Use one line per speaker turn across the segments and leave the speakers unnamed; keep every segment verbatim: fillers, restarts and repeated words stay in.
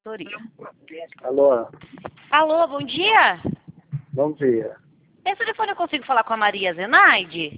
Auditoria.
Alô,
Alô, bom dia.
bom dia.
Esse telefone eu consigo falar com a Maria Zenaide?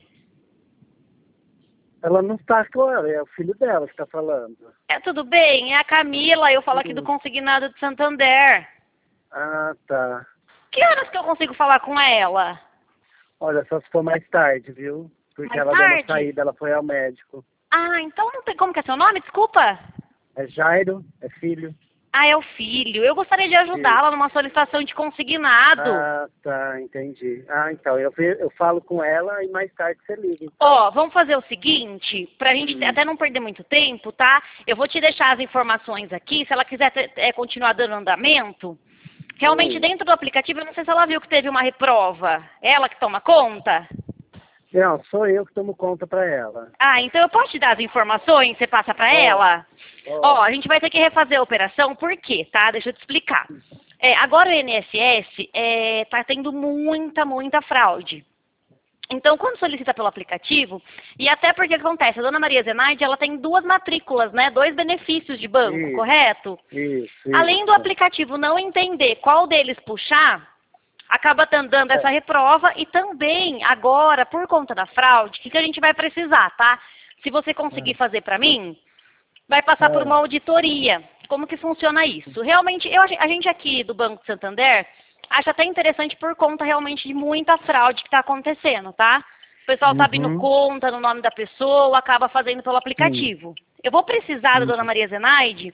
Ela não está agora, é o filho dela que está falando.
É, tudo bem, é a Camila, eu falo aqui do
Sim.
Consignado de Santander.
Ah, tá.
Que horas que eu consigo falar com ela?
Olha, só se for mais tarde, viu? Porque
Mais
ela deu uma
tarde?
saída, ela foi ao médico.
Ah, então não tem como que é seu nome, desculpa.
É Jairo, é filho.
Ah, é o filho. Eu gostaria de ajudá-la numa solicitação de consignado.
Ah, tá, entendi. Ah, então, eu, ve- eu falo com ela e mais tarde você liga. Então.
Ó, vamos fazer o seguinte, pra gente
Hum.
até não perder muito tempo, tá? Eu vou te deixar as informações aqui, se ela quiser ter- é, continuar dando andamento. Realmente,
Hum.
dentro do aplicativo, eu não sei se ela viu que teve uma reprova. Ela que toma conta?
Não, sou eu que tomo conta para ela.
Ah, então eu posso te dar as informações, você passa pra
Ó,
ela?
ó.
Ó, a gente vai ter que refazer a operação, por quê, tá? Deixa eu te explicar. É, agora o I N S S é, tá tendo muita, muita fraude. Então, quando solicita pelo aplicativo, e até porque acontece, a dona Maria Zenaide, ela tem duas matrículas, né? Dois benefícios de banco,
Isso,
correto?
Isso,
Além do
isso.
aplicativo não entender qual deles puxar, acaba dan- dando essa reprova e também, agora, por conta da fraude, o que, que a gente vai precisar, tá? Se você conseguir fazer para mim, vai passar por
É.
uma auditoria. Como que funciona isso? Realmente, eu, a gente aqui do Banco Santander acha até interessante por conta realmente de muita fraude que está acontecendo, tá? O pessoal está abrindo
Uhum.
conta no nome da pessoa, acaba fazendo pelo aplicativo. Eu vou precisar da
Uhum.
dona Maria Zenaide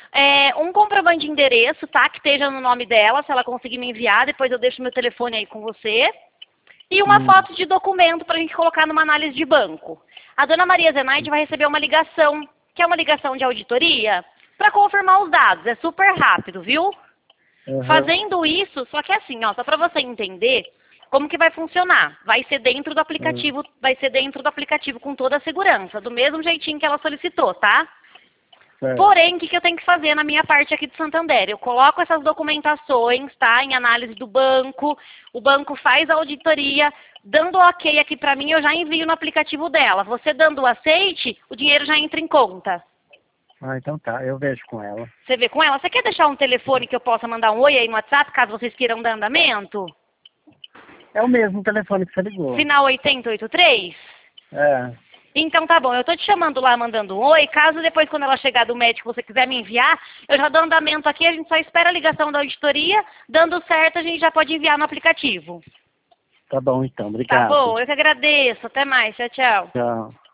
é, um comprovante de endereço, tá? Que esteja no nome dela, se ela conseguir me enviar, depois eu deixo meu telefone aí com você. E uma
Hum.
foto de documento para a gente colocar numa análise de banco. A dona Maria Zenaide vai receber uma ligação, que é uma ligação de auditoria, para confirmar os dados. É super rápido, viu?
Uhum.
Fazendo isso, só que assim, ó, só para você entender como que vai funcionar. Vai ser dentro do aplicativo, vai ser dentro do aplicativo com toda a segurança, do mesmo jeitinho que ela solicitou, tá?
Certo.
Porém, o que, que eu tenho que fazer na minha parte aqui de Santander? Eu coloco essas documentações, tá? Em análise do banco, o banco faz a auditoria, dando ok aqui pra mim, eu já envio no aplicativo dela. Você dando o aceite, o dinheiro já entra em conta.
Ah, então tá, eu vejo com ela.
Você vê com ela? Você quer deixar um telefone que eu possa mandar um oi aí no WhatsApp, caso vocês queiram dar andamento?
É o mesmo telefone que você ligou.
Final oitenta e oitenta e três?
É.
Então tá bom, eu tô te chamando lá, mandando um oi. Caso depois, quando ela chegar do médico, você quiser me enviar, eu já dou andamento aqui, a gente só espera a ligação da auditoria. Dando certo, a gente já pode enviar no aplicativo.
Tá bom então,
Tá
obrigado.
bom, eu que agradeço. Até mais, tchau, tchau.
Tchau.